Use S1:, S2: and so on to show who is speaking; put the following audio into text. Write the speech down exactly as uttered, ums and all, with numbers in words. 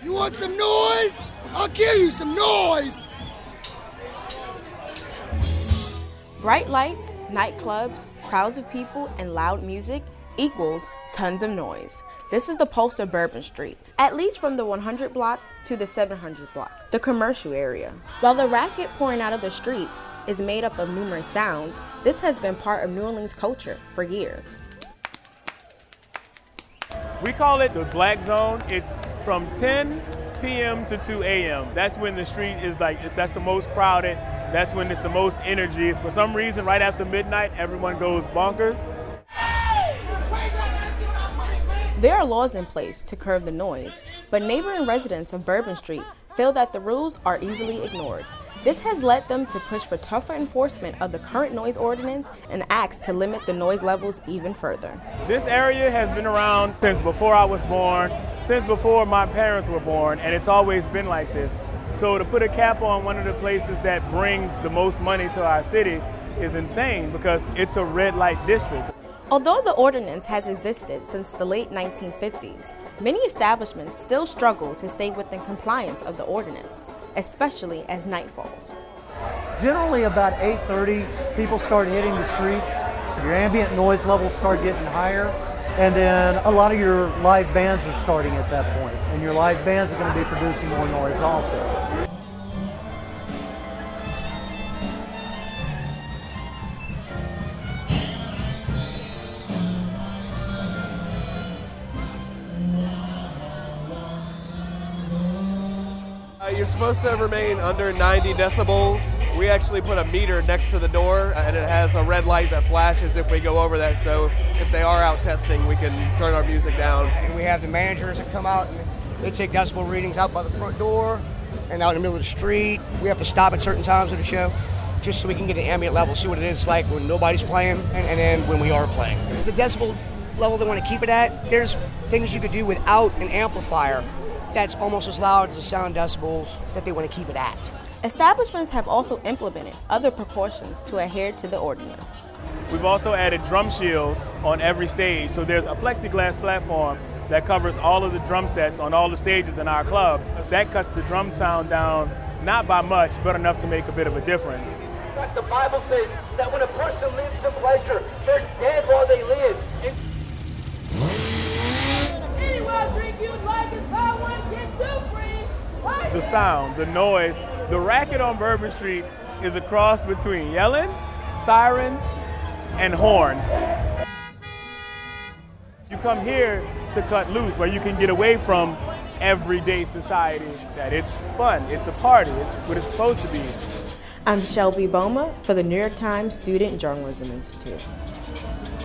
S1: You want some noise? I'll give you some noise!
S2: Bright lights, nightclubs, crowds of people, and loud music equals tons of noise. This is the pulse of Bourbon Street, at least from the one hundred block to the seven hundred block, the commercial area. While the racket pouring out of the streets is made up of numerous sounds, this has been part of New Orleans culture for years.
S3: We call it the Black Zone. It's from ten p m to two a m That's when the street is like, that's the most crowded. That's when it's the most energy. For some reason, right after midnight, everyone goes bonkers.
S2: There are laws in place to curb the noise, but neighboring residents of Bourbon Street feel that the rules are easily ignored. This has led them to push for tougher enforcement of the current noise ordinance and acts to limit the noise levels even further.
S3: This area has been around since before I was born, since before my parents were born, and it's always been like this. So to put a cap on one of the places that brings the most money to our city is insane because it's a red light district.
S2: Although the ordinance has existed since the late nineteen fifties, many establishments still struggle to stay within compliance of the ordinance, especially as night falls.
S4: Generally about eight thirty, people start hitting the streets, your ambient noise levels start getting higher, and then a lot of your live bands are starting at that point, and your live bands are going to be producing more noise also.
S5: You're supposed to remain under ninety decibels. We actually put a meter next to the door and it has a red light that flashes if we go over that. So if they are out testing, we can turn our music down.
S6: And we have the managers that come out and they take decibel readings out by the front door and out in the middle of the street. We have to stop at certain times of the show just so we can get an ambient level, see what it is like when nobody's playing and, and then when we are playing. The decibel level they want to keep it at, there's things you could do without an amplifier that's almost as loud as the sound decibels that they want to keep it at.
S2: Establishments have also implemented other precautions to adhere to the ordinance.
S3: We've also added drum shields on every stage, so there's a plexiglass platform that covers all of the drum sets on all the stages in our clubs. That cuts the drum sound down, not by much, but enough to make a bit of a difference.
S7: But the Bible says that when a person lives in pleasure, they're dead while they live. And
S3: the sound, the noise, the racket on Bourbon Street is a cross between yelling, sirens, and horns. You come here to cut loose, where you can get away from everyday society, that it's fun, it's a party, it's what it's supposed to be.
S2: I'm Shelby Boma for the New York Times Student Journalism Institute.